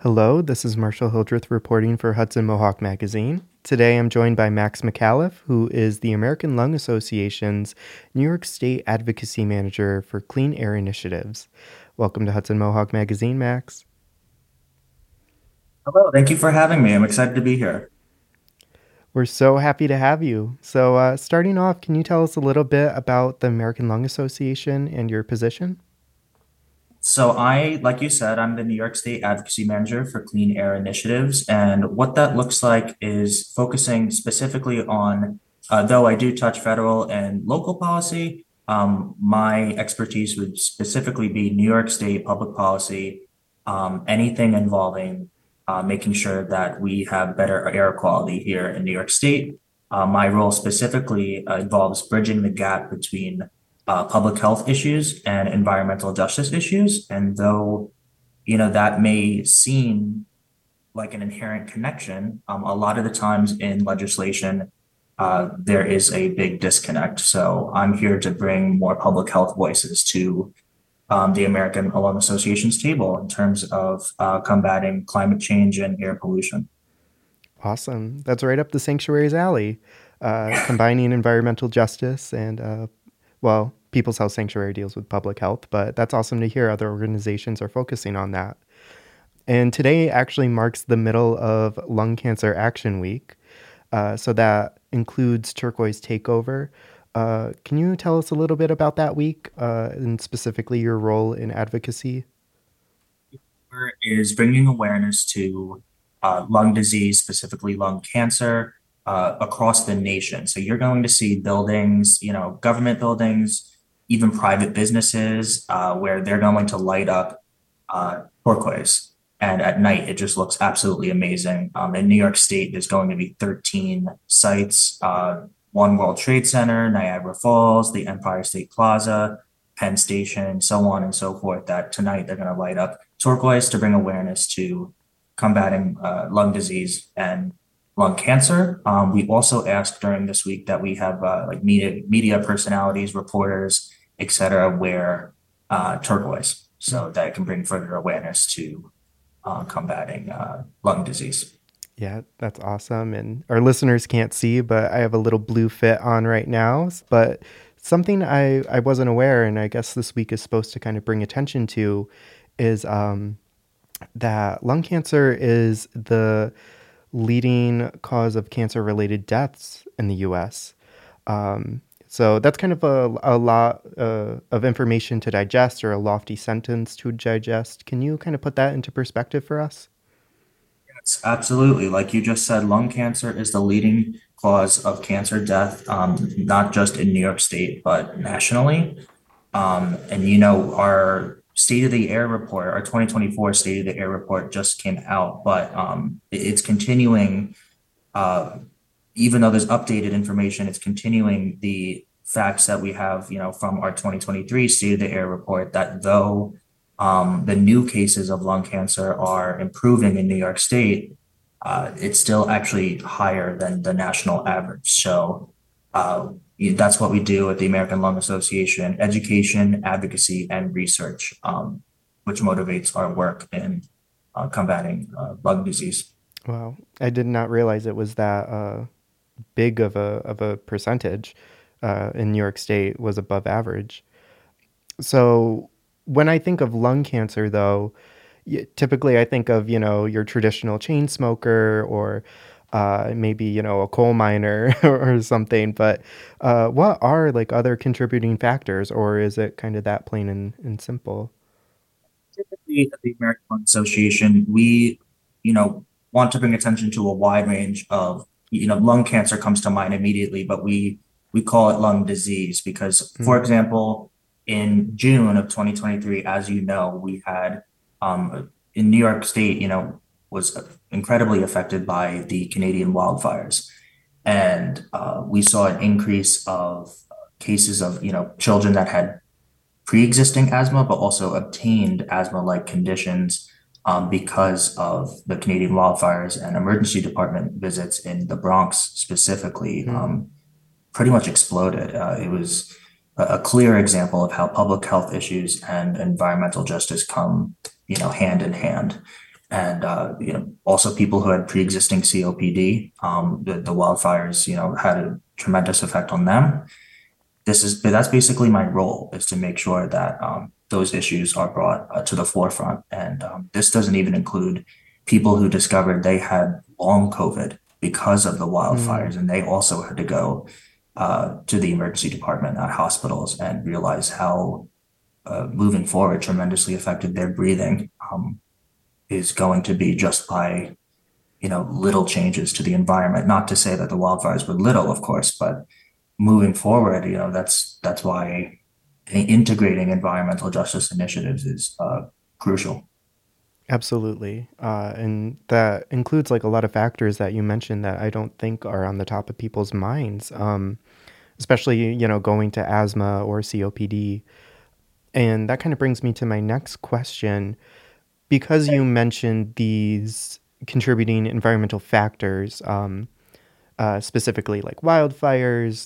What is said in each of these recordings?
Hello, this is Marshall Hildreth reporting for Hudson Mohawk Magazine. Today I'm joined by Max McAuliffe, who is the American Lung Association's New York State Advocacy Manager for Clean Air Initiatives. Welcome to Hudson Mohawk Magazine, Max. Hello, thank you for having me. I'm excited to be here. We're so happy to have you. Starting off, can you tell us a little bit about the American Lung Association and your position? Like you said, I'm the New York State Advocacy Manager for Clean Air Initiatives. And what that looks like is focusing specifically on, though I do touch federal and local policy, my expertise would specifically be New York State public policy, anything involving making sure that we have better air quality here in New York State. My role specifically involves bridging the gap between public health issues and environmental justice issues. And though, that may seem like an inherent connection, a lot of the times in legislation, there is a big disconnect. So I'm here to bring more public health voices to the American Lung Association's table in terms of combating climate change and air pollution. Awesome. That's right up the sanctuary's alley, combining environmental justice and People's Health Sanctuary deals with public health, but that's awesome to hear other organizations are focusing on that. And today actually marks the middle of Lung Cancer Action Week. So that includes Turquoise Takeover. Can you tell us a little bit about that week and specifically your role in advocacy? Is bringing awareness to lung disease, specifically lung cancer, across the nation. So you're going to see buildings, government buildings, even private businesses, where they're going to light up turquoise. And at night, it just looks absolutely amazing. In New York State, there's going to be 13 sites, One World Trade Center, Niagara Falls, the Empire State Plaza, Penn Station, so on and so forth, that tonight they're going to light up turquoise to bring awareness to combating lung disease and lung cancer. We also asked during this week that we have like media personalities, reporters, etc., wear turquoise so that it can bring further awareness to combating lung disease. Yeah, that's awesome. And our listeners can't see, but I have a little blue fit on right now. But something I wasn't aware, and I guess this week is supposed to kind of bring attention to, is that lung cancer is the leading cause of cancer related deaths in the US. So that's kind of a lot of information to digest or a lofty sentence to digest. Can you kind of put that into perspective for us? Yes, absolutely. Like you just said, lung cancer is the leading cause of cancer death, not just in New York State, but nationally. And our state of the air report, our 2024 state of the air report just came out, but it's continuing, uh, even though there's updated information, it's continuing the facts that we have, from our 2023 state of the air report that though the new cases of lung cancer are improving in New York State, it's still actually higher than the national average. So that's what we do at the American Lung Association: education, advocacy, and research, which motivates our work in combating lung disease. Wow, I did not realize it was that big of a percentage in New York State was above average. So when I think of lung cancer, though, typically I think of your traditional chain smoker or maybe a coal miner or something. But what are like other contributing factors, or is it kind of that plain and simple? Typically, at the American Lung Association, we, you know, want to bring attention to a wide range of, lung cancer comes to mind immediately, but we call it lung disease because, for Mm, example, in June of 2023, as you know, we had in New York State, was incredibly affected by the Canadian wildfires, and we saw an increase of cases of children that had pre-existing asthma, but also obtained asthma-like conditions because of the Canadian wildfires, and emergency department visits in the Bronx specifically mm. pretty much exploded. It was a clear example of how public health issues and environmental justice come, hand in hand. and also people who had pre-existing COPD. The wildfires, had a tremendous effect on them. That's basically my role, is to make sure that those issues are brought to the forefront. And this doesn't even include people who discovered they had long COVID because of the Mm, wildfires, and they also had to go to the emergency department at hospitals and realize how moving forward tremendously affected their breathing, is going to be just by little changes to the environment. Not to say that the wildfires were little, of course, but moving forward, that's why integrating environmental justice initiatives is crucial. absolutely. And that includes like a lot of factors that you mentioned that I don't think are on the top of people's minds, especially, going to asthma or COPD. And that kind of brings me to my next question. Because you mentioned these contributing environmental factors, specifically like wildfires.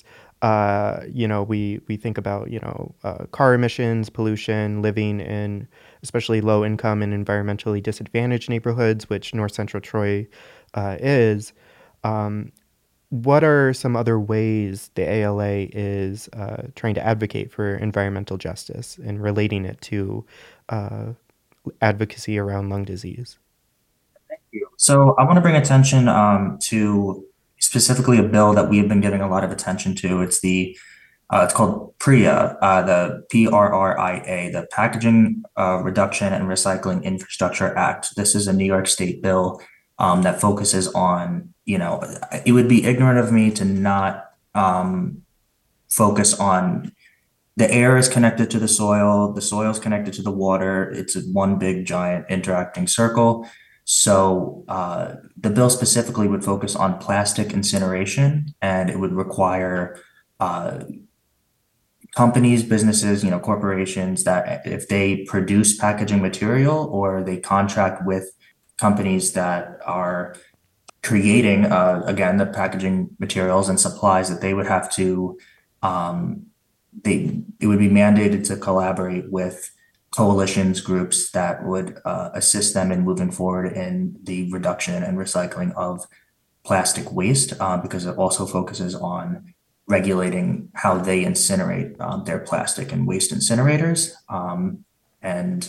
We think about car emissions, pollution, living in especially low income and environmentally disadvantaged neighborhoods, which North Central Troy is. Um, what are some other ways the ALA is trying to advocate for environmental justice and relating it to uh, advocacy around lung disease? So I want to bring attention to specifically a bill that we have been giving a lot of attention to. It's called PRIA, the PRRIA, the Packaging Reduction and Recycling Infrastructure Act. This is a New York State bill that focuses on, it would be ignorant of me to not focus on the air is connected to the soil is connected to the water. It's one big giant interacting circle. So the bill specifically would focus on plastic incineration, and it would require uh, companies, businesses, corporations, that if they produce packaging material or they contract with companies that are creating, again, the packaging materials and supplies, that they would have to, um, it would be mandated to collaborate with coalitions, groups that would assist them in moving forward in the reduction and recycling of plastic waste, because it also focuses on regulating how they incinerate their plastic and waste incinerators. And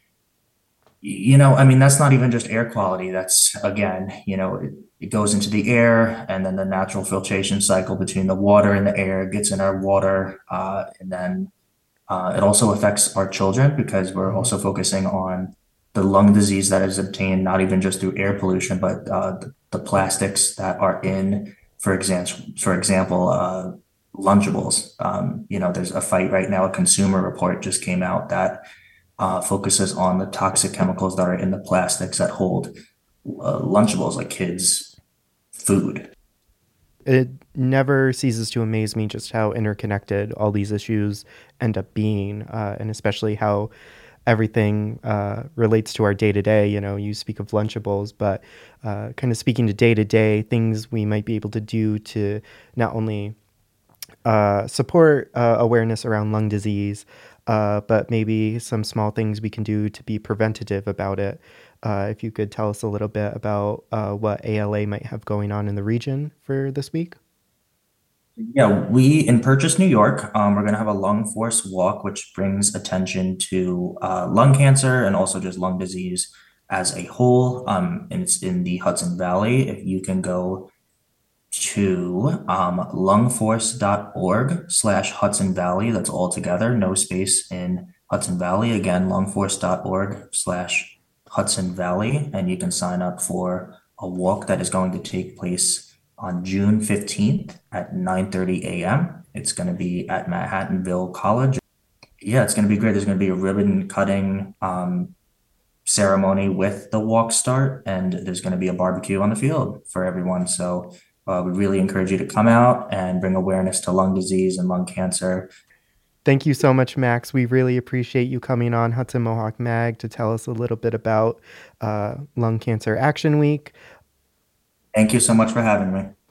I mean, that's not even just air quality. That's, again, it goes into the air, and then the natural filtration cycle between the water and the air gets in our water. And then it also affects our children, because we're Mm-hmm. also focusing on the lung disease that is obtained not even just through air pollution, but the plastics that are in, for example, Lunchables. There's a fight right now. A consumer report just came out that focuses on the toxic chemicals that are in the plastics that hold Lunchables, like kids' food. It never ceases to amaze me just how interconnected all these issues end up being, and especially how everything relates to our day to day. You speak of Lunchables, but kind of speaking to day things we might be able to do to not only support awareness around lung disease, but maybe some small things we can do to be preventative about it. If you could tell us a little bit about what ALA might have going on in the region for this week. Yeah, we in Purchase, New York, we're going to have a lung force walk, which brings attention to lung cancer and also just lung disease as a whole. And it's in the Hudson Valley. If you can go to lungforce.org/Hudson Valley, that's all together, no space in Hudson Valley. Again, lungforce.org/Hudson Valley, and you can sign up for a walk that is going to take place on June 15th at 9:30 a.m. It's going to be at Manhattanville College. Yeah, it's going to be great. There's going to be a ribbon cutting ceremony with the walk start, and there's going to be a barbecue on the field for everyone. So we really encourage you to come out and bring awareness to lung disease and lung cancer. Thank you so much, Max. We really appreciate you coming on Hudson Mohawk Mag to tell us a little bit about Lung Cancer Action Week. Thank you so much for having me.